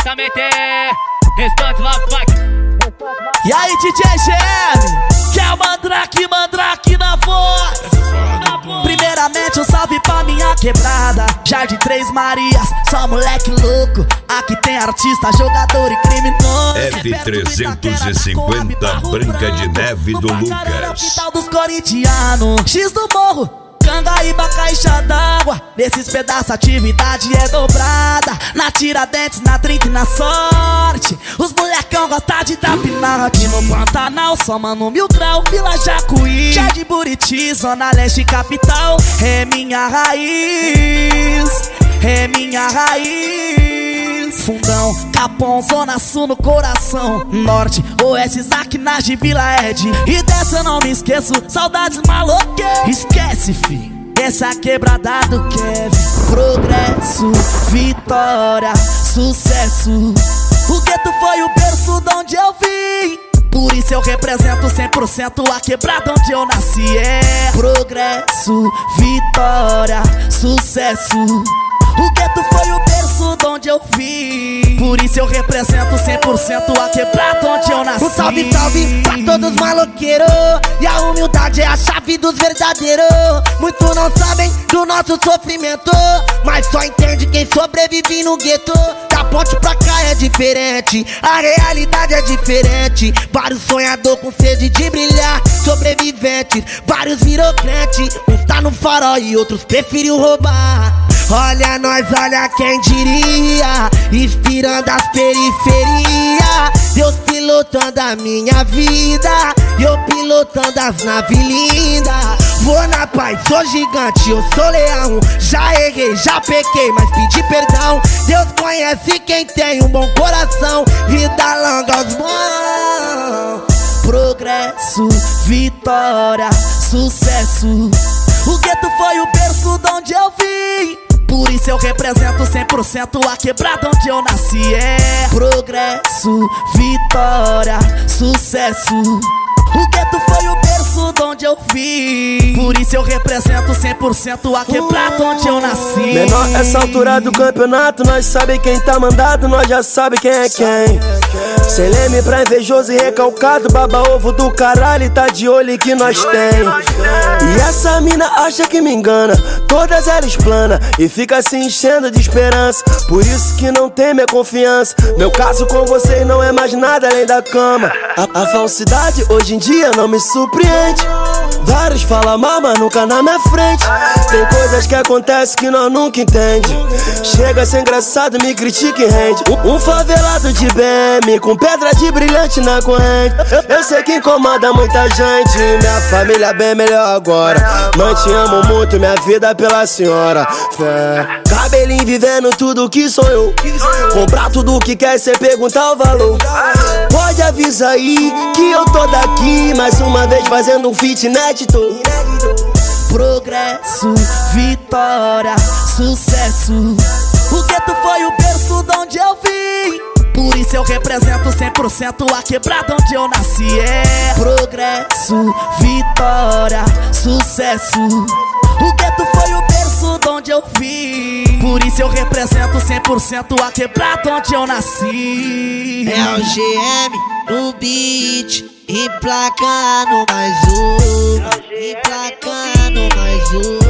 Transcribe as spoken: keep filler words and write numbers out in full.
diretamente. Restante Love Funk. E aí, D J G M, que é o Mandrake, Mandrake na voz. Primeiramente um salve pra minha quebrada, Jardim Três Marias, só moleque louco. Aqui tem artista, jogador e criminoso. F trezentos e cinquenta Branca de Neve do Lucas. Quintal dos corintianos, X do morro, Cangaíba, caixa d'água. Nesses pedaços a atividade é dobrada. Na Tiradentes, na trinta e na Sorte. Os molecão gostam de trapinar. Aqui no Pantanal, só mano mil grau, Vila Jacuí, Jardim Buriti, Zona Leste capital. É minha raiz, é minha raiz. Fundão, Capão, Zona Sul no coração. Norte, Oeste, Zaquinagem, Vila Ed. E dessa eu não me esqueço, saudades maloqueiras. Esquece, fi, essa quebrada do Kevin. Progresso, vitória, sucesso. O gueto foi o berço de onde eu vim. Por isso eu represento cem por cento a quebrada onde eu nasci. É progresso, vitória, sucesso. O gueto foi o berço de onde eu vim. Por isso eu represento cem por cento a quebrada onde eu nasci. Um salve, salve pra todos os maloqueiros. E a humildade é a chave dos verdadeiros. Muitos não sabem do nosso sofrimento, mas só entende quem sobrevive no gueto. Da ponte pra cá é diferente, a realidade é diferente. Vários sonhadores com sede de brilhar, sobreviventes, vários virou crente. Uns tá no farol e outros preferiu roubar. Olha nós, olha quem diria, inspirando as periferias. Deus pilotando a minha vida, e eu pilotando as naves lindas. Vou na paz, sou gigante, eu sou leão. Já errei, já pequei, mas pedi perdão. Deus conhece quem tem um bom coração. Vida longa aos bons. Progresso, vitória, sucesso. O gueto foi o berço de onde eu vim. Por isso eu represento cem por cento a quebrada onde eu nasci. É progresso, vitória, sucesso. O gueto foi o berço de onde eu vim. Por isso eu represento cem por cento a quebrada onde eu nasci. Menor, essa altura do campeonato, nós sabe quem tá mandado, nós já sabe quem é quem. Sem leme pra invejoso e recalcado, baba ovo do caralho, tá de olho que nós tem. E essa mina acha que me engana, todas elas plana e fica se enchendo de esperança. Por isso que não tem minha confiança. Meu caso com vocês não é mais nada além da cama. A, a falsidade hoje em dia não me surpreende. Vários falam mal, mas nunca na minha frente. Tem coisas que acontecem que nós nunca entende. Chega a ser engraçado, me critica e rende. Um, um favelado de B M com pedra de brilhante na corrente. Eu, eu sei que incomoda muita gente. Minha família é bem melhor agora. Mãe, te amo muito, minha vida pela senhora. Fé. Cabelinho vivendo tudo que sonhou. Comprar tudo que quer sem perguntar o valor. Pode avisar aí que eu tô daqui mais uma vez fazendo um feat inédito. Progresso, vitória, sucesso. O gueto foi o berço de onde eu vim. Por isso eu represento cem por cento a quebrada onde eu nasci. É progresso, vitória, sucesso. O gueto foi o berço de onde eu vim. Por isso eu represento cem por cento a quebrada onde eu nasci. É o G M no beat, emplacando mais um, emplacando mais um.